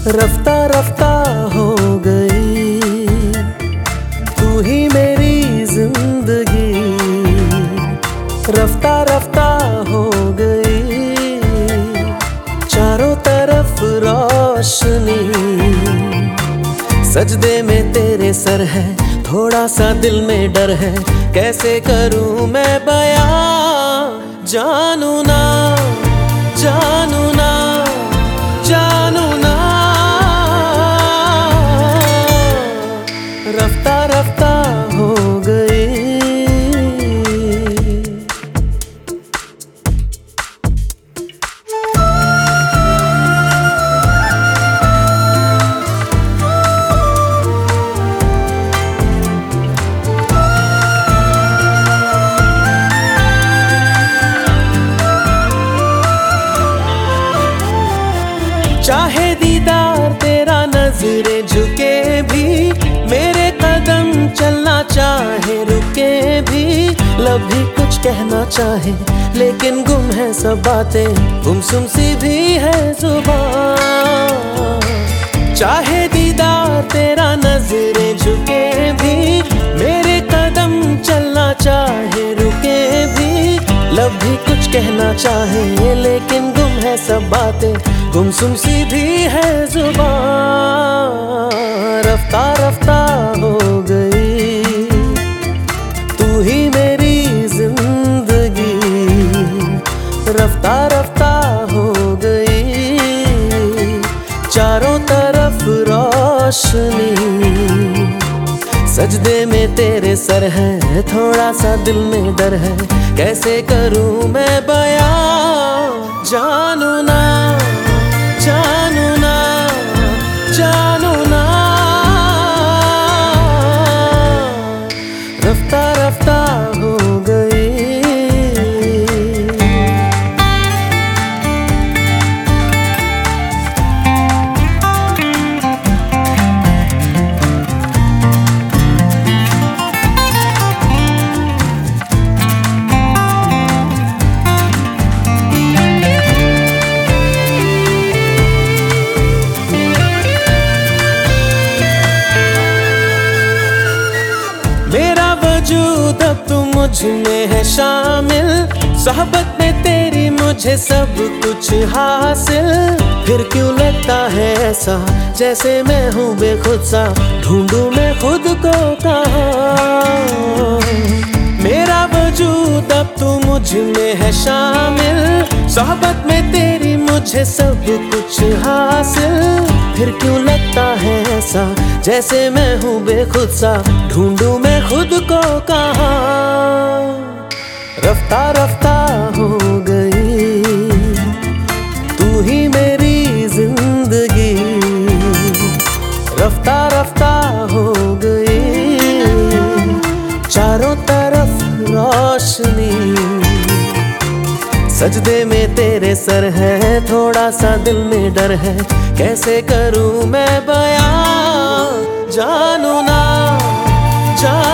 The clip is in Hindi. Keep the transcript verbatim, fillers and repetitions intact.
रफ्ता रफ्ता हो गई तू ही मेरी जिंदगी, रफ्ता रफ्ता हो गई चारों तरफ रोशनी। सजदे में तेरे सर है, थोड़ा सा दिल में डर है, कैसे करूं मैं बयां। जानू ना जानू ना जानू ना, रफ्ता रफ्ता हो गई। चाहे दीदार तेरा नजरें झुके भी, मेरे कदम चलना चाहे रुके भी, लब भी कुछ कहना चाहे लेकिन गुम है सब बातें, गुमसुम सी भी है जुबान। चाहे दीदार तेरा नजरें झुके भी, मेरे कदम चलना चाहे रुके भी, लब भी कुछ कहना चाहे लेकिन गुम है सब बातें, गुमसुम सी भी है जुबान। रफ्ता रफ्ता हो गई तू ही मेरी जिंदगी, रफ्ता रफ्ता हो गई चारों तरफ रोशनी। सजदे में तेरे सर है, थोड़ा सा दिल में डर है, कैसे करूं मैं बयां। जानू ना जानू ना जानू ना, रफ्ता रफ्ता हो गई। अब तू मुझ में है शामिल, सोहबत में तेरी मुझे सब कुछ हासिल। फिर क्यों लगता है ऐसा जैसे मैं हूँ बेखुद सा, ढूंढूं मैं खुद को कहाँ। मेरा वजूद अब तू मुझ में है शामिल, सोहबत में तेरी मुझे सब कुछ हासिल। फिर क्यों लगता है ऐसा जैसे मैं हूँ बेखुद सा, ढूंढूं मैं खुद को कहाँ। रफ्ता रफ्ता हो गई तू ही मेरी जिंदगी, रफ्ता रफ्ता हो गई चारों तरफ रोशनी। सजदे में तेरे सर है, थोड़ा सा दिल में डर है, कैसे करूं मैं बयां। जानू ना जानू